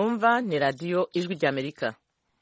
mwumva ni radiyo ijwi ry'Amerika.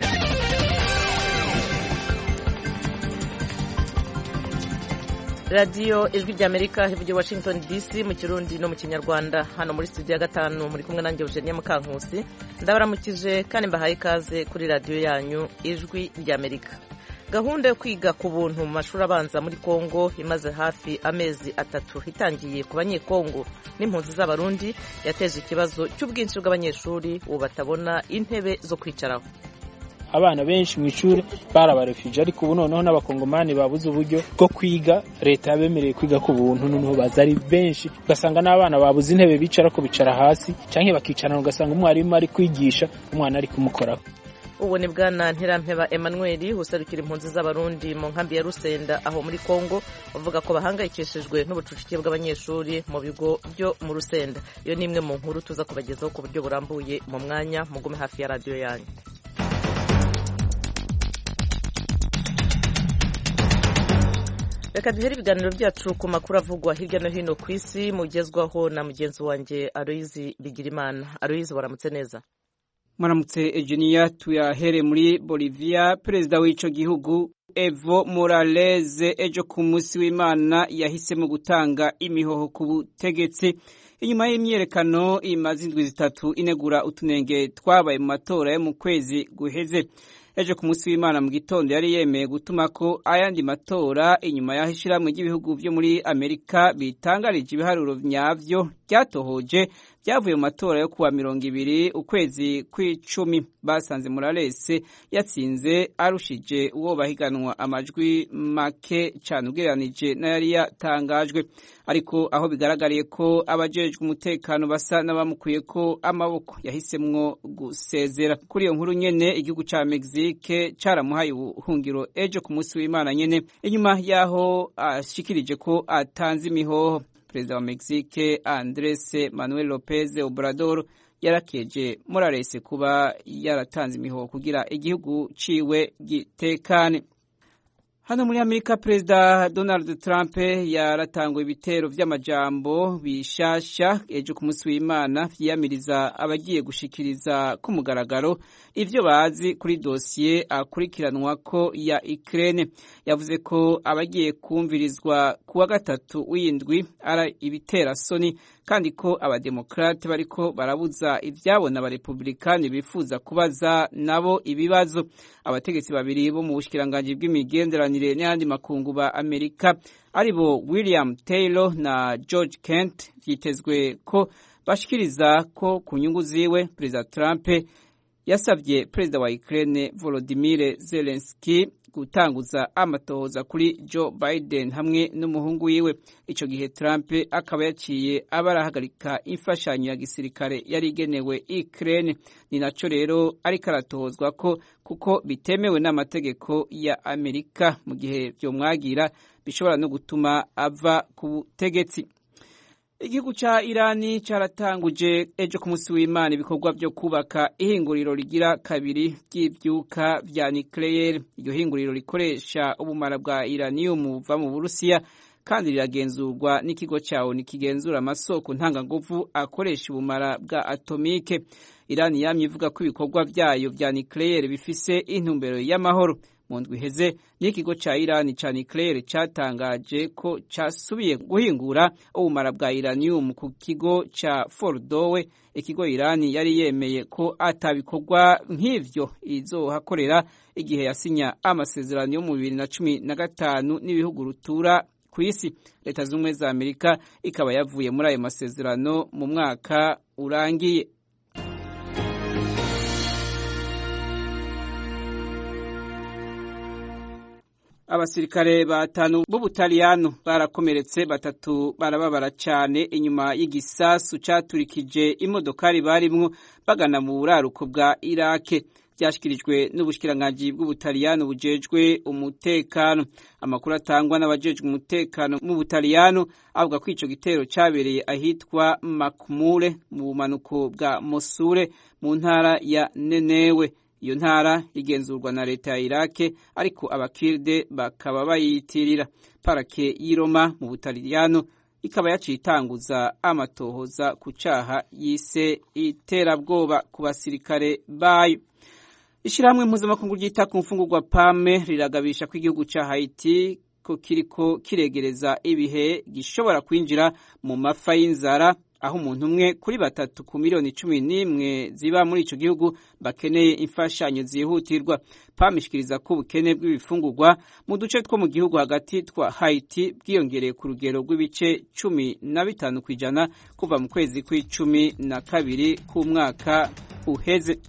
radiyo ijwi ry'Amerika ivugira Washington DC mu Kirundi no mu Kinyarwanda. Hano muri studio ya gatanu muri kumwe nanjye Eugenie Mukankusi. Ndabaramukije kandi mbahaye ikaze kuri radiyo yanyu ijwi ry'Amerika. Gahunda yo kwiga ku buntu mu mashuri abanza muri Kongo imaze hafi amezi 3 itangiye ku banyekongo n'impunzi z'abarundi yateje ikibazo cy'ubwinshi bw'abanyeshuri ubu batabona intebe zo kwicaraho. Abana benshi mu ishuri barabarefije, ariko ubu noneho n'abakongomani babuze uburyo bwo kwiga. Leta yabemereye kwiga ku buntu, noneho bazari benshi, ugasanga n'abana babuze intebe bicara ko bicara hasi canke bakicarana, ugasanga umwarimu ari kwigisha umwana ari kumukoraho. Ubu ni bwana Ntirampeba Emmanuel usarukira impunzi z'abarundi mu nkambi ya Rusenda aho muri Kongo, uvuga ko bahangayikishijwe n'ubucucike bw'abanyeshuri mu bigo byo mu Rusenda. Iyo ni imwe mu nkuru tuza kubagezaho ku buryo burambuye mu mwanya. Mugume hafi ya radiyo yanyu. Reka duhere ibiganiro byacu ku makuru avugwa hirya no hino ku isi mugezwaho na mugenzi wanjye Aloyizi Bigirimana. Aloyizi, waramutse neza? Mwaramutse Eugenia. Tuyahere muri Bolivia. Perezida w'ico gihugu Evo Morales ejo ku munsi w'Imana yahisemo gutanga imihoho ku butegetsi inyuma y'imyerekano imaze indwi zitatu inegura utunenge twabaye mu matora yo mu kwezi guheze. Ejo ku munsi w'Imana mu gitondo yari yemeye gutuma ko ayandi matora inyuma y'ishiramwe ry'ibihugu byo muri Amerika bitangarije ibiharuro nyavyo byatohoje byavuye mu matora yo kuwa 20 ukwezi kw'icumi. Basanze Morales yatsinze arushije uwo bahiganwa amajwi make cyane ugereranije n'ayari yatangajwe, ariko aho bigaragariye ko abajejwe umutekano basa n'abamukuye ko amaboko yahisemwo gusezera. Kuri iyo nkuru nyene igihugu ca Mexique caramuhaye ubuhungiro ejo ku munsi w'Imana nyene inyuma yaho ashikirije ko atanze imihoho. Perezida wa Mexique Andrés Manuel López Obrador yarakeje Morales kuba yaratanze imihoho kugira igihugu ciwe gitekane. Hano muri Amerika, Perezida Donald Trump yaratanguye ibitero vy'amajambo bishasha ejo ku munsi w'Imana vyiyamiriza abagiye gushikiriza ku mugaragaro ivyo bazi kuri dosiye akurikiranwa ko ya Ukraine. Yavuze ko abagiye kumvirizwa kuwa gatatu w'indwi ara ibitera soni, kandi ko abademokrate bariko barabuza ivyabona abarepublikani bifuza kubaza nabo ibibazo. Abategetsi babiri bo mu bushikiranganje bw'imigenderanire n'andi makungu ba Amerika aribo William Taylor na George Kent vyitezwe ko bashikiriza ko ku nyungu ziwe Perezida Trump yasavye Perezida wa Ukraine Volodymyr Zelensky gutanguza amatohoza kuri Joe Biden hamwe n'umuhungu wiwe. Ico gihe Trump akaba yaciye abarahagarika imfashanyo ya gisirikare yari igenewe Ukraine. Ni naco rero ariko aratohozwa ko kuko bitemewe n'amategeko ya Amerika, mu gihe byo mwagira bishobora no gutuma ava ku butegetsi. Igihugu ca Irani caratanguje ejo ku munsi w'Imana ibikorwa byo kubaka ihinguriro rigira kabiri ry'ivyuka vya nucleaire. Iryo hinguriro rikoresha ubumara bwa uranium buva mu Burusiya kandi riragenzurwa n'ikigo cyawo nikigenzura amasoko ntanganguvu akoresha ubumara bwa atomike. Irani yamye ivuga ko ibikorwa vyayo vya nucleaire bifise intumbero y'amahoro. Mu ndwi iheze n'ikigo ca Irani ca nucleaire catangaje ko casubiye guhingura ubumara bwa uranium ku kigo ca Fordowe. Ikigo Irani yari yemeye ko atabikorwa nk'ivyo izohakorera igihe yasinya amasezerano yo mu 2015 n'ibihugu rutura ku isi. Leta z'Ubumwe za Amerika ikaba yavuye muri ayo masezerano mu mwaka urangiye. Abasirikare batanu b'Ubutaliyano barakomeretse, batatu barababara cyane inyuma y'igisasu caturikije imodokari barimwo bagana mu buraruko bwa Irake. Byashikirijwe n'ubushikiranganje bw'Ubutaliyano bujejwe umutekano. Amakuru atangwa n'abajejwe umutekano mu Butaliyano avuga ko ico gitero cabereye ahitwa Makmule mu bumanuko bwa Mosule mu ntara ya Nenewe. Iyo ntara igenzurwa na leta ya Irake, ariko abakirde bakaba bayitirira. Parake y'Iroma mu Butaliyano ikaba yaciye itanguza amatohoza ku caha yise iterabwoba ku basirikare bayo. Ishirahamwe mpuzamakungu ryita ku mfungurwa PAME riragabisha ko igihugu ca Haiti ko kiriko kiregereza ibihe gishobora kwinjira mu mafa y'inzara, aho umuntu umwe kuri batatu ku miliyoni 11 ziba muri ico gihugu bakeneye imfashanyo zihutirwa. PAME ishikiriza ko ubukene bw'ibifungurwa mu duce two mu gihugu hagati twa Haiti bwiyongereye ku rugero rw'ibice 15% kuva mu kwezi kwa12 k'umwaka uheze.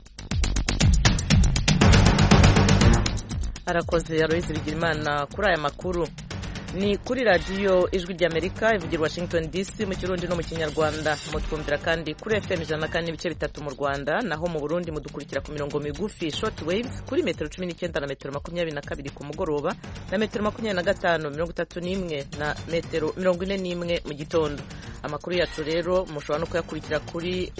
Arakoze Aloise Bigirimana kuri aya makuru. Ni kuri radio Ijwi ry'Amerika ivugira Washington DC mu Kirundi no mu Kinyarwanda. Mutwumvira kandi kuri FM 104.3 mu Rwanda, naho mu Burundi mudukurikira ku mirongo migufi short waves kuri metero 19 na metero 22 ku mugoroba na metero 25 31 na metero 41 mu gitondo. Amakuru yacu rero mushobora no kuyakurikira kuri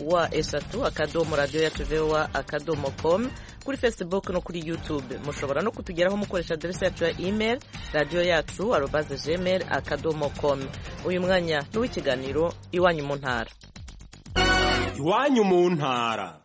wa@radio-yacu.com, kuri Facebook no kuri YouTube. Mushobora no kutugeraho mukoresha adresse yacu ya email radio-yacu@gmail.com. Uyu mwanya n'uw'ikiganiro Iwanyu mu ntara. Iwanyu mu ntara.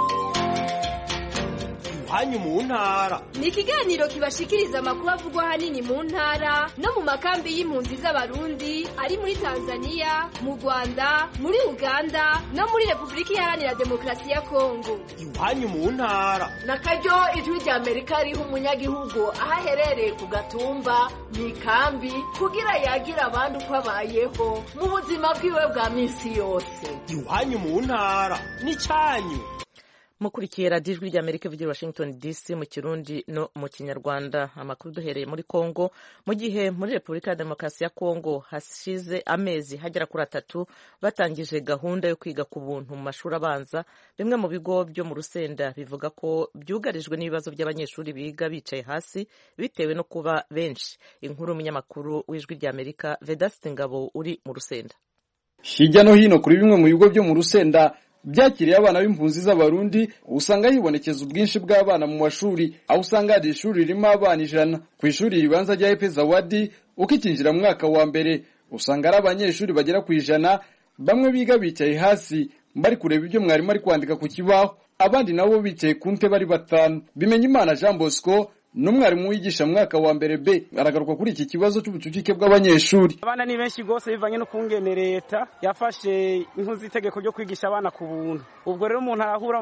Iwanyu mu ntara ni ikiganiro kibashikiriza amakuru avugwa hanini mu ntara no mu makambi y'impunzi z'abarundi ari muri Tanzania, mu Rwanda, muri Uganda no muri Republika Iharanira Demokarasi ya Kongo. Iwanyu mu ntara nakaryo Ijwi ry'Amerika riha umunyagihugu aho aherereye ku gatumba mu ikambi kugira yagira abandi uko abayeho mu buzima bwiwe bwa minsi yose. Iwanyu mu ntara ni cyanyu. Mukurikiye radio Ijwi ry'Amerika ivugira Washington DC mu Kirundi no mu Kinyarwanda. Amakuru duhereye muri Kongo, mu gihe muri Republika ya Demokarasi ya Kongo hashize amezi hagera kuri 3 batangije gahunda yo kwiga ku buntu mu mashuri abanza. Bimwe mu bigo byo mu Rusenda bivuga ko byugarijwe n'ibibazo by'abanyeshuri biga bicaye hasi bitewe no kuba benshi. Inkuru y'umunyamakuru w'Ijwi ry'Amerika Vedaste Ngabo uri mu Rusenda. Hirya no hino kuri bimwe mu bigo byo mu Rusenda byakiriye abana b'impunzi z'abarundi, usanga hibonekeza ubwinshi bw'abana mu mashuri, aho usanga hari ishuri ririmo abana 100. Ku ishuri ribanza rya Epe Zawadi ukikinjira mu mwaka wa mbere usanga ari abanyeshuri bagera ku 100, bamwe biga bicaye hasi bari kureba ibyo mwarimu ari kwandika ku kibaho, abandi nabo bicaye ku ntebe bari 5. Bimenyimana Jean Bosco n'umwarimu wigisha mu mwaka wa mbere B aragaruka kuri iki kibazo cy'ubucucike bw'abanyeshuri. Abana ni benshi gose bivanye no kungene leta yafashe inkuzi itegeko ryo kwigisha abana ku buntu. Ubwo rero umuntu arahura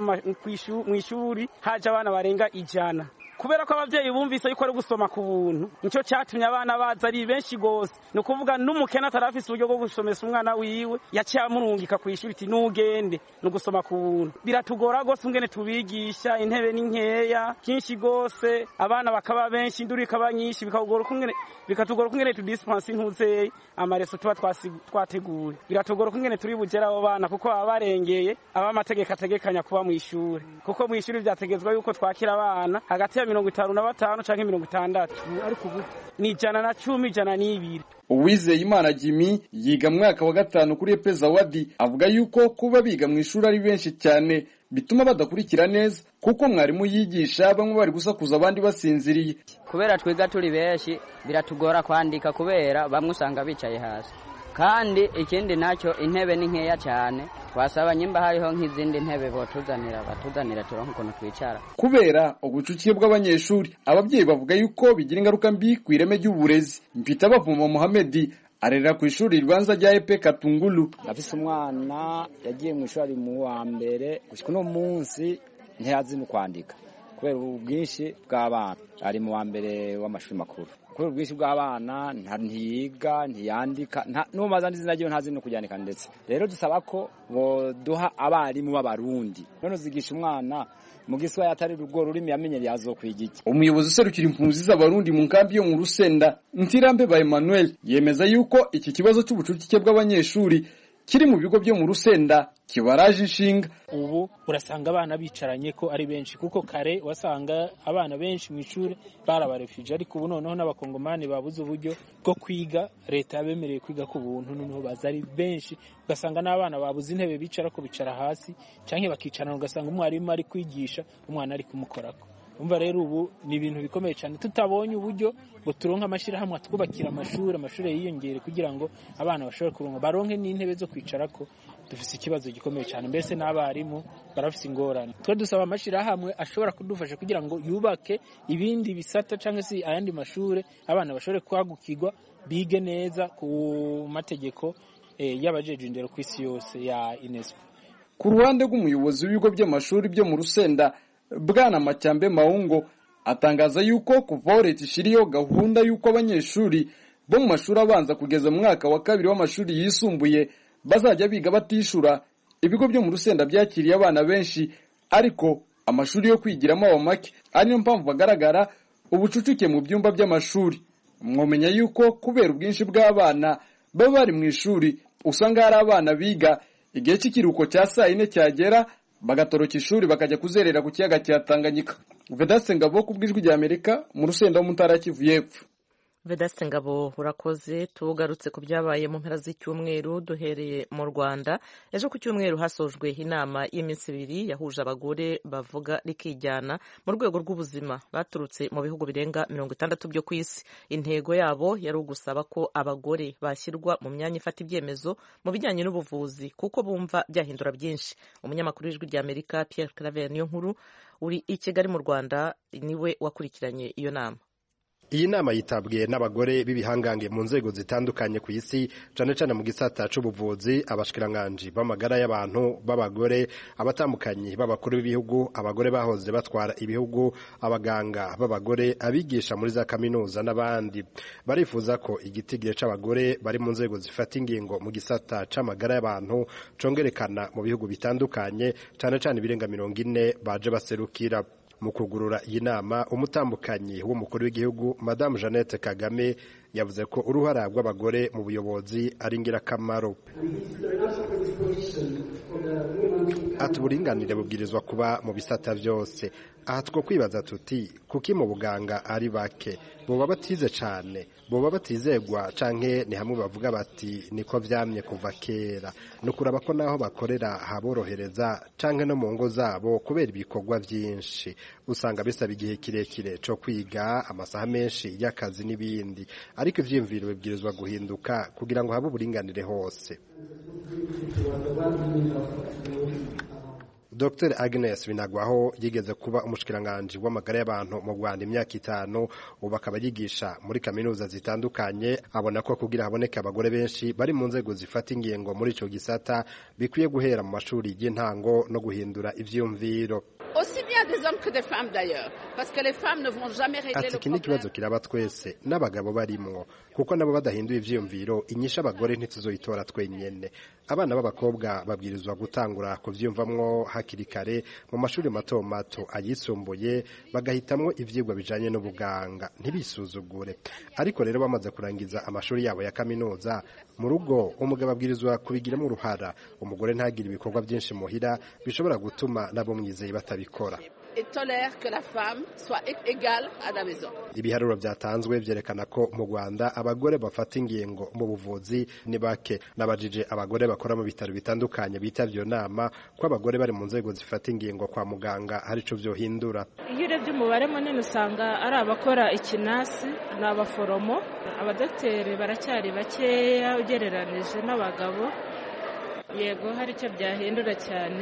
mu ishuri haje abana barenga 100. Kubera ko abavyeyi bumvise yuko ari gusoma ku buntu, nico cyatumye abana baza ari benshi gose. No kuvuga n'umukene atarafise uburyo bwo gusomesa umwana wiwe yaciye amurungika ku ishuri iti nugende no gusoma ku buntu. Biratugora gose ungene tubigisha, intebe ni nkeya kinshi gose, abana bakaba benshi, induru ikaba nyinshi, bikatugora kungene tudispense intuze amareso tuba twateguye. Biratugora kungene turi bugera abo bana kuko abarengeye abamategeko ategekanya kuba mu ishuri, kuko mu ishuri byategezwa yuko twakira abana hagati ya 55 canke 60, ariko ubu ni 110 120. Uwizeyimana Jimmy yiga mu mwaka wa 5 kuri Epe Zawadi avuga yuko kuba biga mu ishuri ari benshi cyane bituma badakurikira neza, kuko mwarimu yigisha bamwe bari gusakuza abandi basinziriye. Kubera twiga turi benshi biratugora kwandika kubera bamwe usanga bicaye hasi, kandi ikindi nacyo intebe ni nkeya cyane. Twasaba nyimba hariho nk'izindi ntebe batuzanira turonka ukuntu twicara. Kubera ubucucike bw'abanyeshuri, ababyeyi bavuga yuko bigira ingaruka mbi ku ireme ry'uburezi. Mpita bavuma Mohamed arera ku ishuri ribanza rya Epe Katungulu. Nafise umwana yagiye mu ishuri mu wa mbere gushika no munsi ntiyazi no kwandika kubera ubwinshi bw'abana. Ari mu wa mbere w'amashuri makuru. Kubera ubwinshi bw'abana ntiyiga ntiyandika n'umaza ndizina ryo ntazi no kujyanika. Ndetse rero dusaba ko boduha abarimu b'abarundi none zigisha umwana mu giswa yatari rugo rurimi yamenye yazokwigiki. Umuyobozi userukira impunzi z'abarundi mu nkambi yo mu Rusenda Ntirambe ba Emmanuel yemeza yuko iki kibazo cy'ubucucike bw'abanyeshuri kiri mu bigo byo mu Rusenda kibaraje inshinga. Ubu urasanga abana bicaranye ko ari benshi, kuko kare wasanga abana benshi mu ishuri barabarefije, ariko ubu noneho n'abakongomani babuze uburyo bwo kwiga, leta yabemereye kwiga ku buntu, noneho bazari benshi, ugasanga n'abana babuze intebe bicara ko bicara hasi canke bakicarana, ugasanga umwarimu ari kwigisha umwana ari kumukorako. umva rero ubu ni ibintu bikomeye cyane tutabonye uburyo ngo turonke amashirahamwe atwubakira amashuri yiyongere kugira ngo abana bashobore kuronka baronke n'intebe zo kwicarako dufise ikibazo gikomeye cyane mbese n'abarimu barafise ingorane twe dusaba amashirahamwe ashobora kudufasha kugira ngo yubake ibindi bisata cyangwa se ayandi mashuri abana bashobore kwagukirwa bige neza ku mategeko y'abajeje indero ku isi yose ya UNESCO. Ku ruhande rw'umuyobozi w'ibigo by'amashuri byo mu Rusenda Bwana Macyambe Maungo atangaza yuko kuva leta ishiriyo gahunda yuko abanyeshuri bo mu mashuri abanza kugeza mu mwaka wa 2 w'amashuri yisumbuye bazajya biga batishura ibigo byo mu Rusenda byakiriye abana benshi ariko amashuri yo kwigiramo abamake ari yo mpamvu bagaragara ubucucuke mu byumba by'amashuri. Mwomenya yuko kubera ubwinshi bw'abana baba bari mu ishuri usanga hari abana biga igihe cy'ikiruhuko cya saa 4 cyagera bagatoroka ishuri bakajya kuzerera ku kiyaga cya Tanganyika. Vedaste Ngabo ku bw'ijwi rya Amerika mu Rusenda mu ntara ya Kivu y'Epfo. Vedaste Ngabo urakoze. Tugarutse ku byabaye mu mpera z'icyumweru duhereye mu Rwanda. Ejo ku cyumweru hasojwe inama y'iminsi 2 yahuje abagore bavuga rikijyana mu rwego rw'ubuzima baturutse mu bihugu birenga 60 byo ku isi. Intego yabo yari ugusaba ko abagore bashyirwa mu myanya ifata ibyemezo mu bijyanye n'ubuvuzi kuko bumva byahindura byinshi. Umunyamakuru w'ijwi rya Amerika Pierre Claver niyo nkuru uri i Kigali mu Rwanda niwe wakurikiranye iyo nama. Iyi nama yitabwiye n'abagore b'ibihangange mu nzego zitandukanye ku isi cyane cyane mu gisata c'ubuvuzi abashikiranganje b'amagara y'abantu b'abagore abatambukanyi b'abakuru b'ibihugu abagore bahoze batwara ibihugu abaganga b'abagore abigisha muri za kaminuza n'abandi barifuza ko igitigire c'abagore bari mu nzego zifata ingingo mu gisata c'amagara y'abantu congerekana mu bihugu bitandukanye cyane cyane birenga 40 baje baserukira. Mu kugurura iyi nama umutambukanyi w'umukuru w'igihugu Madame Jeannette Kagame yavuze ko uruhara rw'abagore mu buyobozi ari ngirakamaro. Ati uburinganire bubwirizwa kuba mu bisata byose. Aha two kwibaza tuti kuki mu buganga ari bake boba batize cyane boba batizegwa canke ni hamwe bavuga bati niko vyamye kuva kera no kuraba ko naho bakorera haborohereza canke no mu ngo zabo kubera ibikorwa byinshi usanga bisaba igihe kirekire cyo kwiga amasaha menshi y'akazi n'ibindi ariko ivyimviro bibwirizwa guhinduka kugira ngo habe uburinganire hose. Dr. Agnes Binagwaho yigeze kuba umushikiranganje w'amagara y'abantu mu Rwanda imyaka 5 ubu akaba yigisha muri kaminuza zitandukanye abona ko kugira haboneka abagore benshi bari mu nzego zifata ingingo muri ico gisata bikwiye guhera mu mashuri y'intango no guhindura ivyumviro. Aussi bien des hommes que des femmes d'ailleurs parce que les femmes ne vont jamais régler le problème. Ikibazo kiraba twese n'abagabo barimwo kuko nabo badahinduye ivyumviro inyisha abagore ntituzoyitora twenyene. Abana b'abakobwa babwirizwa gutangura kuvyumvamwo hakiri kare mu mashuri mato mato ayisumbuye bagahitamwo ivyigwa bijanye n'ubuganga ntibisuzugure. Ariko rero bamaze kurangiza amashuri yabo ya kaminuza mu rugo umugabo abwirizwa kubigiramo uruhara umugore ntagira ibikorwa byinshi muhira bishobora gutuma nabo mwizeye batabikora. Et tolère que la femme soit égale à la maison. Ibiharuro byatanzwe byerekana ko mu Rwanda abagore bafata ingingo mu buvuzi ni bake nabajije abagore bakora mu bitaro bitandukanye bitavyo nama ko abagore bari mu nzego zifata ingingo kwa muganga hari ico vyohindura. Iyo urebye umubare munini usanga ari abakora ikinasi n'abaforomo abadokiteri baracyari bakeya ugereranije n'abagabo. Yego hari icyo byahindura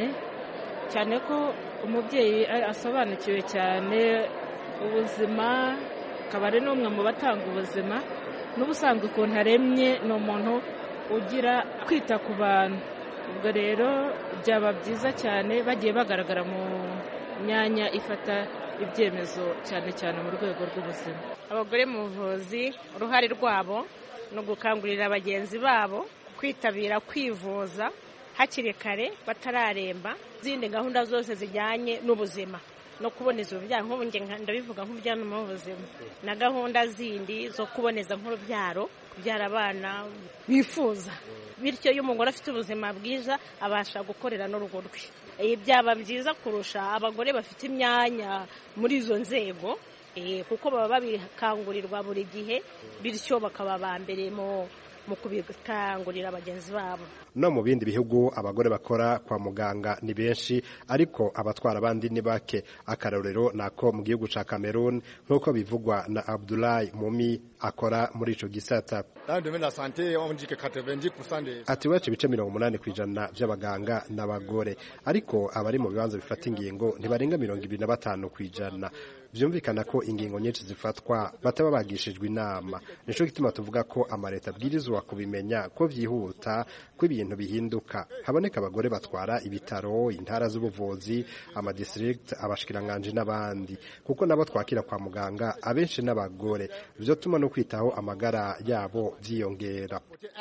cyane ko umubyeyi asobanukiwe cyane ubuzima akaba ari n'umwe mu batanga ubuzima n'ubusanzwe ukuntu aremye ni umuntu ugira kwita ku bantu. Ubwo rero byaba byiza cyane bagiye bagaragara mu myanya ifata ibyemezo cyane mu rwego rw'ubuzima. Abagore mu buvuzi uruhare rwabo no gukangurira bagenzi babo kwitabira kwivuza hakiri kare batararemba zindi gahunda zose zijyanye n'ubuzima no kuboneza urubyaro nk'ubu ndabivuga nk'ubujyana mu buzima na gahunda zindi zo kuboneza nk'urubyaro kubyara abana bifuza bityo iyo umugore afite ubuzima bwiza abasha gukorera n'urugo rwe. Byaba byiza kurusha abagore bafite imyanya muri izo nzego kuko baba babikangurirwa buri gihe bityo bakaba ba mbere mu mu kubikangurira bagenzi babo. No mu bindi bihugu abagore bakora kwa muganga ni benshi ariko abatwara abandi ni bake. Akarorero nako mu gihugu ca Cameroon nkuko bivugwa na Abdoulaye Moumi akora muri ico gisata. Ati wacu ibice 80% by'abaganga n'abagore ariko abari mu bibanza bifata ingingo ntibarenga 25%. Vyumvikana ko ingingo nyinshi zifatwa bataba bagishijwe inama. Nico gituma tuvuga ko amareta abwirizwa kubimenya ko vyihuta ko ibintu bihinduka. Haboneka abagore batwara ibitaro, intara z'ubuvuzi, ama district, abashikiranganje n'abandi. Kuko nabo twakira kwa muganga abenshi n'abagore. Byo tuma no kwitaho amagara yabo vyiyongera.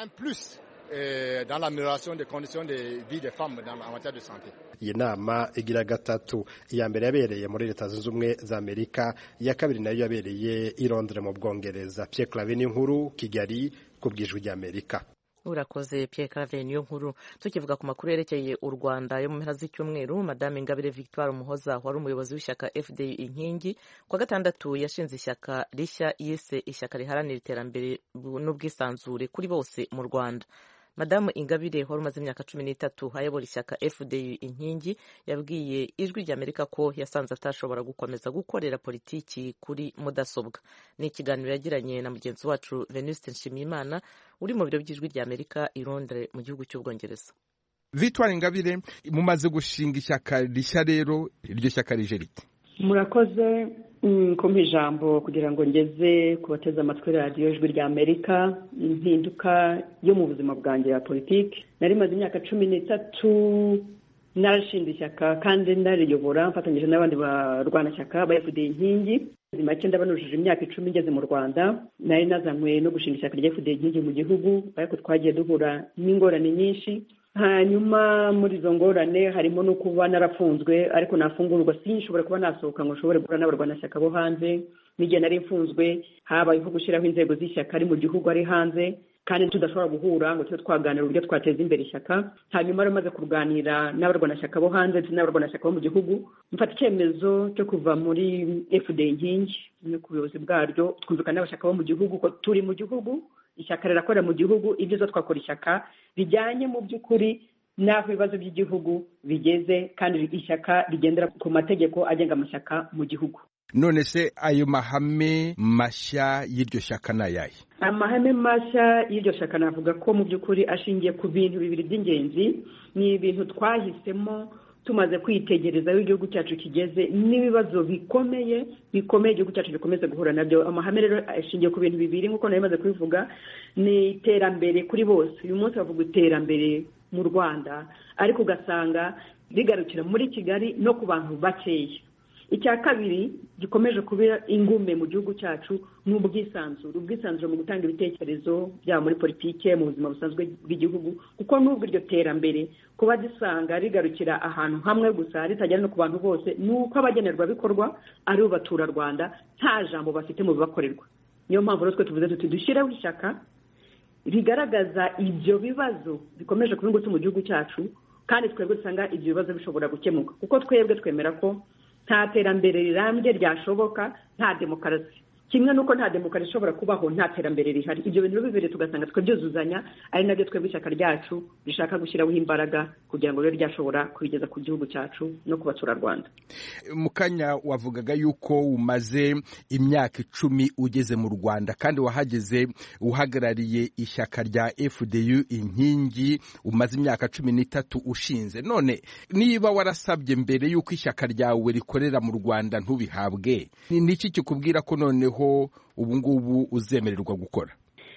Dans l'amélioration des conditions de vie des femmes en matière de santé. Iyi nama igira gatatu, iya mbere yabereye muri Leta Zunze Ubumwe za Amerika, iya kabiri nayo yabereye i Londres mu Bwongereza. Pierre Claver Niyonkuru, Kigali, ku bw'Ijwi ry'Amerika. Urakoze Pierre Claver Niyonkuru. Tukivuga ku makuru yerekeye u Rwanda yo mu mpera z'icyumweru, Madame Ingabire Victoire Umuhoza wari umuyobozi w'ishyaka FDU Inkingi kwa gatandatu yashinze ishyaka rishya yise ishyaka riharanira iterambere n'ubwisanzure kuri bose mu Rwanda. Madamu Ingabire wari umaze imyaka 13 ayobora ishyaka FDU Inkingi yabwiye Ijwi ry'Amerika ko yasanze atashobora gukomeza gukorera politiki kuri mudasobwa. Ni ikiganiro yagiranye na mugenzi wacu Venuste Nshimiyimana uri mu biro by'Ijwi ry'Amerika i Londres mu gihugu cy'Ubwongereza. Victoire Ingabire mumaze gushinga ishyaka rishya rero iryo shyaka rije rite? Murakoze kumpa ijambo kugira ngo ngeze ku bateze amatwi radiyo Ijwi ry'Amerika impinduka yo mu buzima bwanjye ya politiki. Nari maze imyaka 13 narashinze ishyaka kandi nariyobora mfatanyije n'abandi barwanashyaka ba FDU Inkingi. Make ndabanujije imyaka 10 ngeze mu Rwanda. Nari nazanywe no gushinga ishyaka rya FDU Inkingi mu gihugu ariko twagiye duhura n'ingorane nyinshi. Hanyuma muri izo ngorane harimo no kuba narafunzwe ariko nafungurwa sinshobora kuba nasohoka ngo nshobore guhura n'abarwanashyaka bo hanze. N'igihe nari mfunzwe habayeho gushyiraho inzego z'ishyaka ari mu gihugu ari hanze kandi tudashobora guhura ngo tube twaganira uburyo twateza imbere ishyaka. Hanyuma ramaze kuganira n'abarwanashyaka bo hanze n'abarwanashyaka bo mu gihugu mfata icyemezo cyo kuva muri FDU Inkingi no ku buyobozi bwaryo twumvikana n'abashaka bo mu gihugu ko turi mu gihugu ishyaka rirakorera mu gihugu ibyo twakora ishyaka bijyanye mu by'ukuri n'aho ibibazo by'igihugu bigeze kandi ishyaka rigendera ku mategeko agenga amashyaka mu gihugu. None se ayo mahame mashya y'iryo shyaka nayaye? Amahame mashya y'iryo shyaka navuga ko mu by'ukuri ashingiye ku bintu bibiri by'ingenzi. Ni ibintu twahisemo tumaze kwitegereza aho igihugu cyacu kigeze n'ibibazo bikomeye igihugu cyacu gikomeza guhura nabyo. Amahame rero ashingiye ku bintu bibiri nk'uko nari kubivuga, ni iterambere kuri bose. Uyu munsi bavuga iterambere mu Rwanda ariko ugasanga rigarukira muri Kigali no ku bantu bakeya. Icya kabiri gikomeje kuba ingume mu gihugu cyacu n'ubwisanzure mu gutanga ibitekerezo byaba muri politike mu buzima busanzwe bw'igihugu, kuko n'ubwo iryo terambere kuba gisanga rigarukira ahantu hamwe gusa ritajyana no ku bantu bose, nuko abagenerwabikorwa ari bo baturarwanda nta jambo bafite mu bibakorerwa. Niyo mpamvu rero twe tuvuze tuti dushyireho ishyaka rigaragaza ibyo bibazo bikomeje kuba ingutu mu gihugu cyacu kandi twebwe dusanga ibyo bibazo bishobora gukemuka, kuko twebwe twemera ko nta terambere rirambye ryashoboka nta demokarasi, kimwe nuko nta demokarasi ishobora kubaho nta terambere rihari. Ibyo bintu bibiri tugasanga twabyuzuzanya, ari nabyo twebwe ishyaka ryacu rishaka gushyiraho imbaraga kugira ngo rero ryashobora kubigeza ku gihugu cyacu no ku baturarwanda. Mukanya wavugaga yuko umaze imyaka 10 ugeze mu Rwanda kandi wahageze uhagarariye ishyaka rya FDU Inkingi, umaze imyaka 13 ushinze. None niba warasabye mbere yuko ishyaka ryawe rikorera mu Rwanda ntubihabwe, niki kikubwira ko noneho ubu ngubu uzemererwa gukora?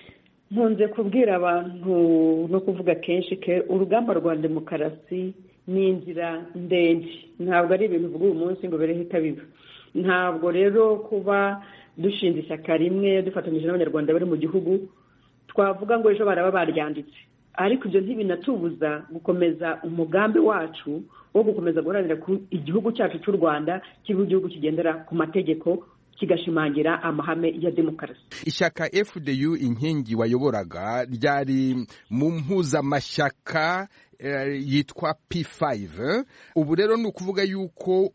Nkunze kubwira abantu no kuvuga kenshi ke urugamba rwa demokarasi ni inzira ndende, ntabwo ari ibintu uvuga uyu munsi ngo birehita biba. Ntabwo rero kuba dushinze ishyaka rimwe dufatanyije n'abanyarwanda bari mu gihugu twavuga ngo ejo baraba baryanditse, ariko ibyo ntibinatubuza gukomeza umugambi wacu wo gukomeza guharanira ku igihugu cyacu cy'u Rwanda kiba igihugu kigendera ku mategeko kigashimangira amahame ya demokarasi. Ishyaka FDU Inkingi wayoboraga ryari mu mpuzamashyaka yitwa P5. Ubu rero ni ukuvuga yuko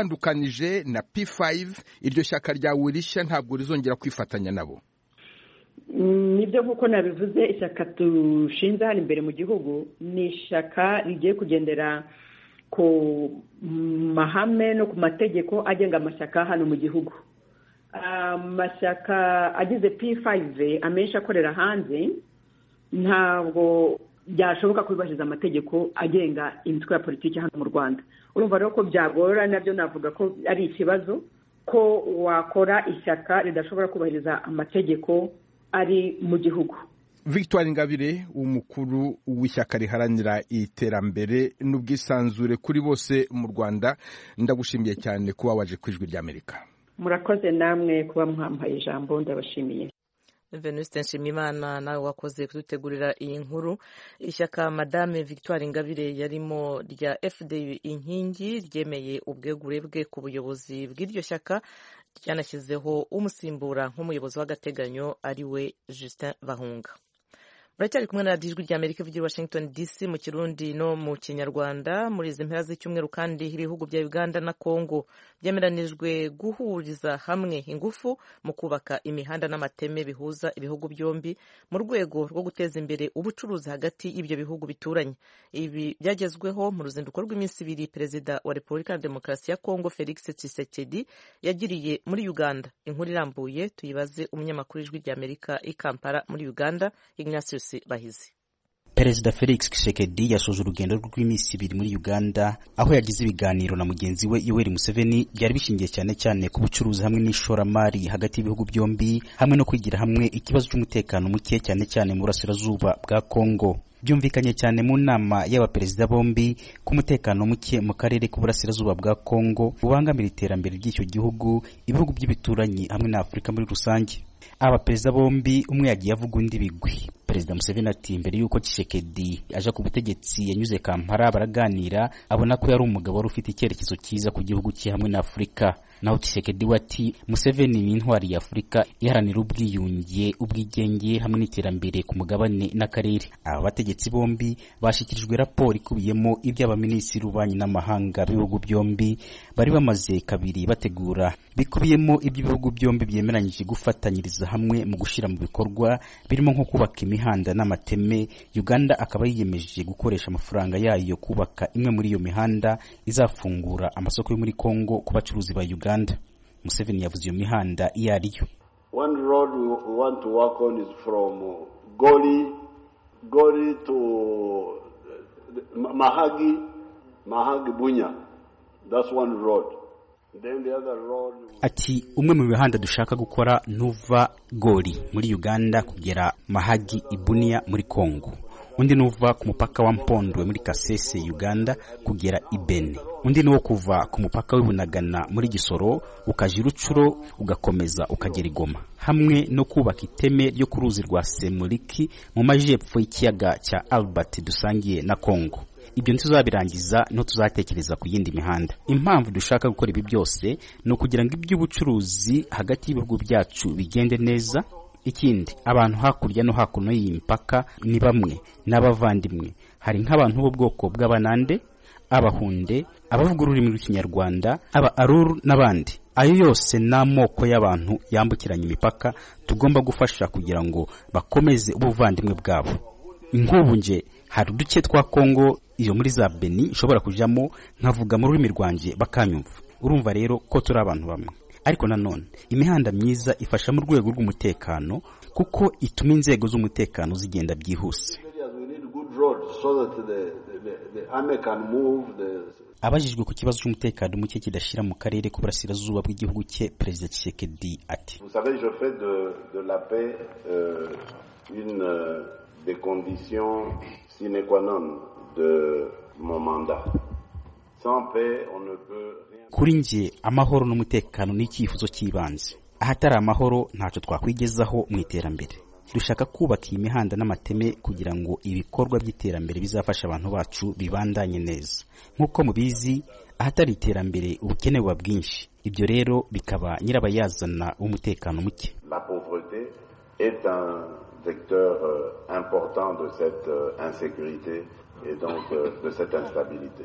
witandukanije na P5, iryo shyaka ryawe rishya ntabwo rizongera kwifatanya nabo? nibyo nk'uko nabivuze ishyaka dushinze hano imbere mu gihugu ni ishyaka rigiye kugendera ku mahame no ku mategeko agenga amashyaka hano mu gihugu. Amashyaka agize P5 amenshi akorera hanze ntabwo byashoboka kubahiriza amategeko agenga imitwe ya politiki hano mu Rwanda. Urumva rero ko byagora, nabyo navuga ko ari ikibazo ko wakora ishyaka ridashobora kubahiriza amategeko ari mu gihugu. Victoire Ingabire, umukuru w'ishyaka riharanira iterambere n'ubwisanzure kuri bose mu Rwanda, ndagushimiye cyane kuba waje ku Ijwi ry'Amerika. Murakoze namwe kuba muhampaye ijambo, ndabashimiye. Venuste Nshimiyimana nawe wakoze kudutegurira iyi nkuru. Ishyaka Madame Victoire Ingabire yarimo rya FDU inkingi ryemeye ubwegure bwe ku buyobozi bw'iryo shyaka, ryanashyizeho umusimbura nk'umuyobozi w'agateganyo ari we Justin Bahunga. Muracyari kumwe na radiyo Ijwi ry'Amerika ivugira Washington DC mu Kirundi no mu Kinyarwanda. Muri izi mpera z'icyumweru kandi ibihugu bya Uganda na Congo byemeranijwe guhuriza hamwe ingufu mu kubaka imihanda n'amateme bihuza ibihugu byombi mu rwego rwo guteza imbere ubucuruzi hagati y'ibyo bihugu bituranye. Ibi byagezweho mu ruzinduko rw'iminsi ibiri Perezida wa Repubulika ya Demokarasi ya Congo Felix Tshisekedi yagiriye muri Uganda. Inkuru irambuye tuyibaze umunyamakuru w'Ijwi ry'Amerika i Kampala muri Uganda, Ignatius Bahizi. Perezida Felix Tshisekedi yasoje urugendo rw'iminsi ibiri muri Uganda, aho yagize ibiganiro na mugenzi we Yoweri Museveni byari bishingiye cyane ku bucuruzi hamwe n'ishoramari hagati y'ibihugu byombi, hamwe no kwigira hamwe ikibazo cy'umutekano muke cyane mu burasirazuba bwa Congo. Byumvikanye cyane mu nama y'abaperezida bombi ku mutekano muke mu karere k'uburasirazuba bwa Congo ubangamira iterambere ry'icyo gihugu, ibihugu by'ibituranyi hamwe na Afurika muri rusange. Abaperezida bombi umwe yagiye avuga undi bigwi. Perezida Museveni ati mbere yuko Tshisekedi aje ku butegetsi yanyuze Kampala baraganira, abona ko yari umugabo wari ufite icyerekezo cyiza ku gihugu cye hamwe na Afurika. Naho Tshisekedi wati Museveni ni intwari ya Afurika iharanira ubwiyunge, ubwigenge hamwe n'iterambere ku mugabane n'akarere. Aba bategetsi bombi bashikirijwe raporo ikubiyemo iby'abaminisitiri b'ububanyi n'amahanga b'ibihugu byombi bari bamaze kabiri bategura, bikubiyemo iby'ibihugu byombi byemeranyije gufatanyiriza hamwe mu gushyira mu bikorwa birimo nko kubaka imihanda n'amateme. Uganda akaba yiyemeje gukoresha amafaranga yayo kubaka imwe muri iyo mihanda izafungura amasoko yo muri Congo ku bacuruzi ba Uganda. Museveni yavuze iyo mihanda iyo ari yo. One road we want to work on is from Goli to Mahagi Bunya. That's one road. Then the other road. Ati umwe mu mihanda dushaka gukora nuva Goli muri Uganda kugera Mahagi Ibunia muri Congo. Undi nuva ku mupaka wa Mpondwe muri Kasese Uganda kugera Ibene. Undi nuwo kuva ku mupaka w'Ibunagana muri Gisoro ukaja Rucuro ugakomeza ukagera Goma. Hamwe no kubaka iteme ryo ku ruzi rwa Semuliki mu majepfo y'ikiyaga cya Albert dusangiye na Congo. Ibyo ntituzabirangiza no tuzatekereza ku yindi mihanda. Impamvu dushaka gukora ibi byose no kugira ngo iby'ubucuruzi hagati y'ibihugu byacu bigende neza. Ikindi, abantu hakurya no hakuno y'impaka ni bamwe n'abavandimwe. Hari nk'abantu b'ubwoko bw'Abanande, Abahunde, abavuga ururimi rw'Ikinyarwanda, aba Aruru n'abandi. Ayo yose n'amoko y'abantu yambukiranya imipaka tugomba gufasha kugira ngo bakomeze ubuvandimwe bwabo. Inkubu nje hari uduce twa Congo iyo muri za Beni ishobora kujamo nkavuga mu rurimi rwanje bakanyumva. Urumva rero ko turi abantu bamwe. Ariko nanone imihanda myiza ifasha mu rwego rw'umutekano kuko ituma inzego z'umutekano zigenda byihuse. Abajijwe ku kibazo cy'umutekano muke kidashira mu karere k'uburasirazuba bw'igihugu cye, Perezida Tshisekedi ati Vous savez, je fais de la paix une des conditions sine qua non de mon mandat. Sans paix, on ne peut rien. Kuri nje amahoro n'umutekano ni icyifuzo cy'ibanze. Ahatari amahoro ntacyo twakwigezaho mu iterambere. Dushaka kubaka imihanda n'amateme kugira ngo ibikorwa by'iterambere bizafasha abantu bacu bibandanye neza. Nk'uko mubizi, ahatari iterambere ubukene buba bwinshi. Ibyo rero bikaba nyirabayazana w'umutekano muke. La pauvreté est un vecteur important de cette insécurité et donc de cette instabilité.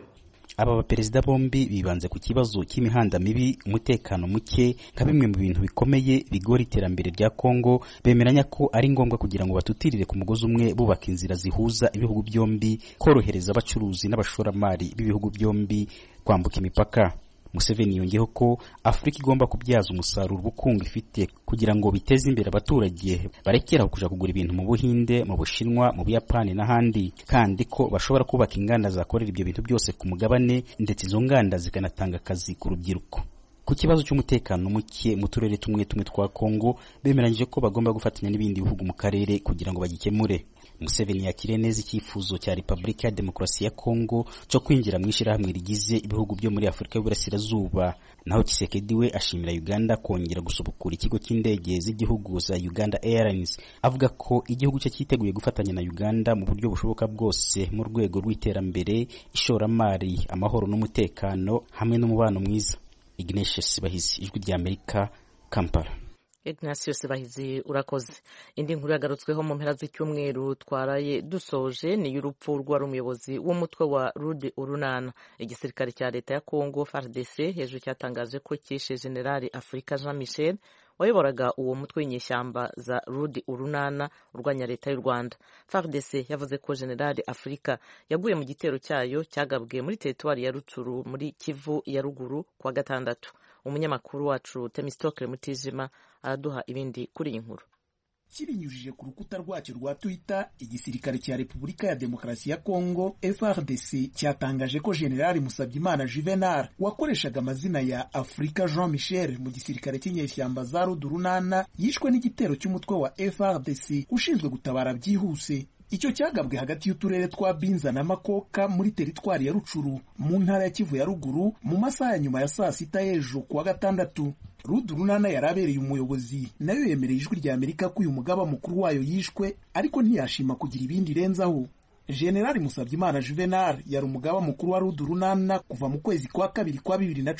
aba baperezida bombi bibanze ku kibazo cy'imihanda mibi, umutekano muke nka bimwe mu bintu bikomeye bigora iterambere rya Kongo. Bemeranya ko ari ngombwa kugira ngo batutirire ku mugozi umwe bubaka inzira zihuza ibihugu byombi, korohereza abacuruzi n'abashoramari b'ibihugu byombi kwambuka imipaka. Museveni yongeyeho ko Afurika igomba kubyaza umusaruro ubukungu ifite kugira ngo biteze imbere abaturage barekeraho kuja kugura ibintu mu Buhinde, mu Bushinwa, mu Buyapani n'ahandi, kandi ko bashobora kubaka inganda zakorera ibyo bintu byose ku mugabane, ndetse izo nganda zikanatanga akazi ku rubyiruko. Ku kibazo cy'umutekano muke mu turere tumwe twa Kongo, bemeranyije ko bagomba gufatanya n'ibindi bihugu mu karere kugira ngo bagikemure. Museveni yakiriye neza icyifuzo cya Repubulika ya Demokarasi ya Kongo cyo kwinjira mu ishyirahamwe rigize ibihugu byo muri Afurika y'Uburasirazuba. Naho Tshisekedi we ashimira Uganda kongera gusubukura ikigo cy'indege z'igihugu za Uganda Airlines, avuga ko igihugu cye cyiteguye gufatanya na Uganda mu buryo bushoboka bwose mu rwego rw'iterambere, ishoramari, amahoro n'umutekano hamwe n'umubano mwiza. Ignatius Bahizi, Ijwi ry'Amerika, Kampala. Ignatius Bahizi, urakoze. Indi nkuru yagarutsweho mu mpera z'icyumweru twaraye dusoje ni y'urupfu rwari umuyobozi w'umutwe wa Rudi Urunana. Igisirikare cya leta ya Kongo FARDC hejuru cyatangaje ko cyishe General Afrika Jean Michel wayoboraga uwo mutwe w'inyeshyamba za Rudi Urunana urwanya leta y'u Rwanda. FARDC yavuze ko General Afrika yaguye mu gitero cyayo cyagabwe muri teritwari ya Rutshuru muri Kivu ya ruguru kwa gatandatu. Umunyamakuru wacu Temistokle Mutijima araduha ibindi kuri iyi nkuru. Kibinyujije ku rukuta rwacyo rwa Twitter, igisirikare cya Repubulika ya Demokarasi ya Kongo FARDC cyatangaje ko General Musabyimana Juvenal wakoreshaga amazina ya Afrika Jean Michel mu gisirikare cy'inyeshyamba za Rudurunana yishwe n'igitero cy'umutwe wa FARDC ushinzwe gutabara byihuse. Icyo cyagabwe hagati y'uturere twa Binza na Makoka muri teritwari ya Rutshuru mu ntara ya Kivu ya ruguru mu masaha ya nyuma ya saa sita y'ejo kuwa gatandatu. Rudurunana yarabereye umuyobozi, nayo yemereye Ijwi ry'Amerika ko uyu mugaba mukuru wayo yishwe, ariko ntiyashima kugira ibindi renzaho. General Musabyimana Juvenal yari umugaba mukuru wa Rudurunana kuva mu kwezi kwa kabiri kwa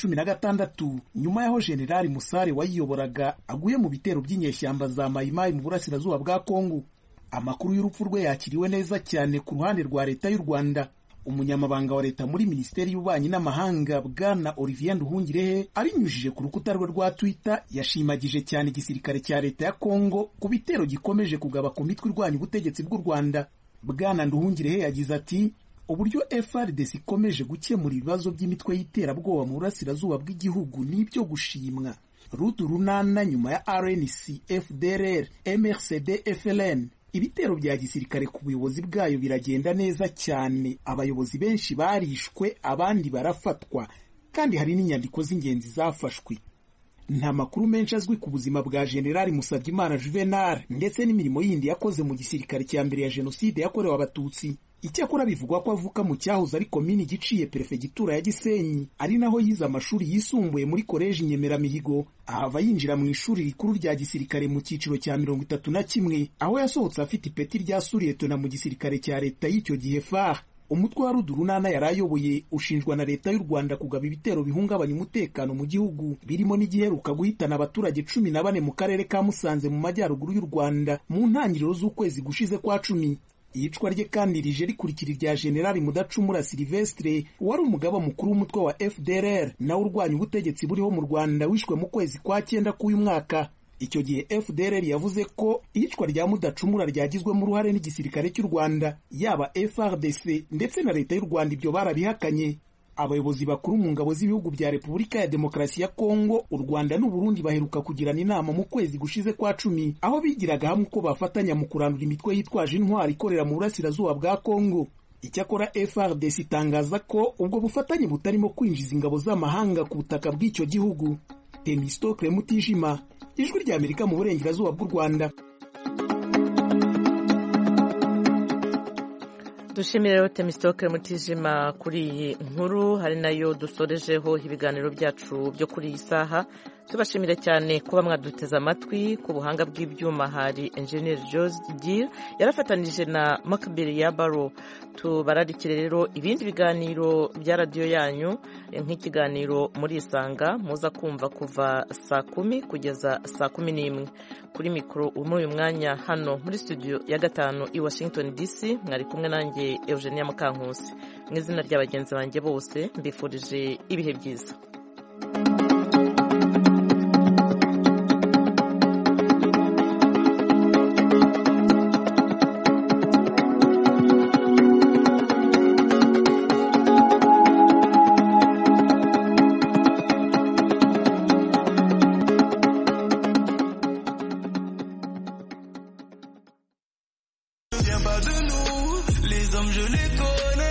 2016, nyuma yaho General Musare wayiyoboraga aguye mu bitero by'inyeshyamba za Maimai mu burasirazuba bwa Kongo. Amakuru y'urupfu rwe yakiriwe neza cyane ku ruhande rwa leta y'u Rwanda. Umunyamabanga wa leta muri Minisiteri y'Ububanyi n'Amahanga Bwana Olivier Nduhungirehe abinyujije ku rukuta rwe rwa Twitter yashimagije cyane igisirikare cya leta ya Kongo ku bitero gikomeje kugaba ku mitwe irwanya ubutegetsi bw'u Rwanda. Bwana Nduhungirehe yagize ati, uburyo FARDC ikomeje gukemura ibibazo by'imitwe y'iterabwoba mu burasirazuba bw'igihugu n'ibyo gushimwa. Rudurunana nyuma ya RNC, FDLR, MRCD, FLN, ibitero bya gisirikare ku buyobozi bwayo biragenda neza cyane. Abayobozi benshi barishwe, abandi barafatwa, kandi hari n'inyandiko z'ingenzi zafashwe. Nta makuru menshi azwi ku buzima bwa General Musabyimana Juvenal ndetse n'imirimo yindi yakoze mu gisirikare cya mbere ya Jenoside yakorewe Abatutsi. Icyakora bivugwa ko avuka mu cyahoze ari komini Giciye perefegitura ya Gisenyi, ari naho yize amashuri yisumbuye muri koleji Nyemeramihigo, ahava yinjira mu ishuri rikuru rya gisirikare mu cyiciro cya 31, aho yasohotse afite ipeti rya Suryetona mu gisirikare cya leta y'icyo gihe FAR. Umutwe wa Rudurunana yarayoboye ushinjwa na leta y'u Rwanda kugaba ibitero bihungabanya umutekano mu gihugu, birimo n'igiheruka guhitana abaturage 14 mu karere ka Musanze mu majyaruguru y'u Rwanda mu ntangiriro z'ukwezi gushize kwa 10. Iyicwa rye kandi rije rikurikira irya General Mudacumura Silvestre wari umugaba mukuru w'umutwe wa FDLR nawe urwanya ubutegetsi buriho mu Rwanda wishwe mu kwezi kwa 9 k'uyu mwaka. Icyo gihe FDLR yavuze ko iyicwa rya Mudacumura ryagizwemo uruhare n'igisirikare cy'u Rwanda, yaba FARDC ndetse na leta y'u Rwanda ibyo barabihakanye. Abayobozi bakuru mu ngabo z'ibihugu bya Repubulika ya Demokarasi ya Kongo, u Rwanda n'u Burundi baheruka kugirana inama mu kwezi gushize kwa 10, aho bigiraga hamwe uko bafatanya mu kurandura imitwe yitwaje intwari ikorera mu burasirazuba bwa Kongo. Icyakora FARDC itangaza ko ubwo bufatanye butarimo kwinjiza ingabo z'amahanga ku butaka bw'icyo gihugu. Temistokle Mutijima, Ijwi ry'Amerika mu burengerazuba bw'u Rwanda. Dushimire rero Temistokle Mutijima kuri iyi nkuru, hari nayo dusorejeho ibiganiro byacu byo kuri iyi saha. tubashimire cyane kuba mwaduteze amatwi. Ku buhanga bw'ibyuma hari Engineer Jose Gil yarafatanije na Makbiri Yabaro. Tubararikire rero ibindi biganiro bya radiyo yanyu nk'ikiganiro muri Isanga muza kumva kuva saa 10 kugeza saa 11. Kuri mikoro muri uyu mwanya hano muri studio ya 5 i Washington DC mwari kumwe nanjye Eugenia Mukankusi. Mu izina ry'abagenzi banjye bose mbifurije ibihe byiza.